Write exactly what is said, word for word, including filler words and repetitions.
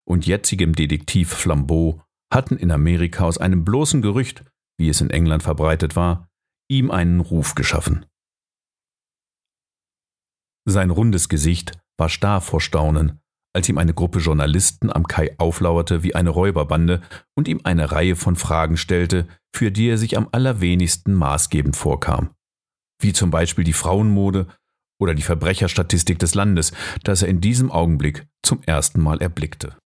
und jetzigem Detektiv Flambeau hatten in Amerika aus einem bloßen Gerücht, wie es in England verbreitet war, ihm einen Ruf geschaffen. Sein rundes Gesicht war starr vor Staunen, als ihm eine Gruppe Journalisten am Kai auflauerte wie eine Räuberbande und ihm eine Reihe von Fragen stellte, für die er sich am allerwenigsten maßgebend vorkam, wie zum Beispiel die Frauenmode oder die Verbrecherstatistik des Landes, das er in diesem Augenblick zum ersten Mal erblickte.